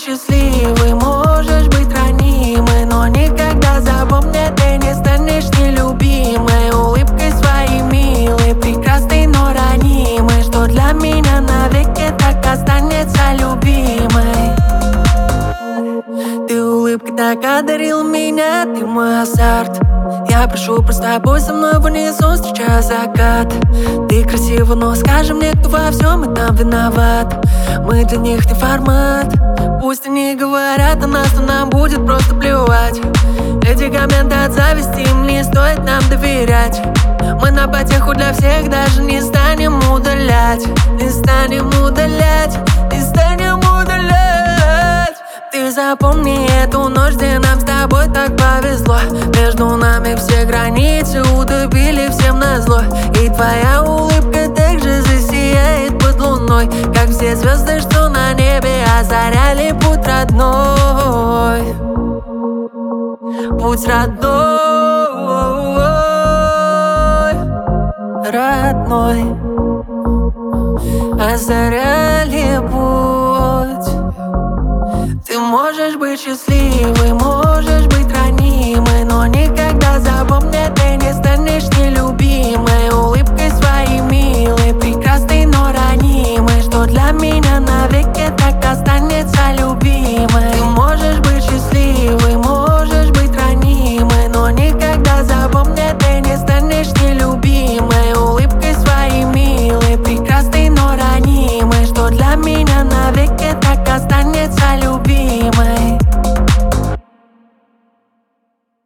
счастливой, можешь быть ранимой, но никогда, запомни, ты не станешь нелюбимой. Улыбкой своей милой, прекрасной, но ранимой, что для меня навеки так останется любимой. Ты улыбкой так одарил меня, ты мой азарт. Я прошу, просто бой со мной внизу, встречая закат. Ты красива, но скажи мне, кто во всем этом виноват. Мы для них не формат. Пусть они говорят о нас, но нам будет просто плевать. Эти комменты от зависти, им не стоит нам доверять. Мы на потеху для всех, даже не станем удалять. Не станем удалять, не станем удалять. Ты запомни эту ночь, где нам с тобой так повезло. Между нами все границы утопили всем назло. И твоя улыбка также засияет под луной, как все звезды, что на небе озаряли путь родной. Путь родной, родной, озаряли путь. Ты можешь быть счастливой,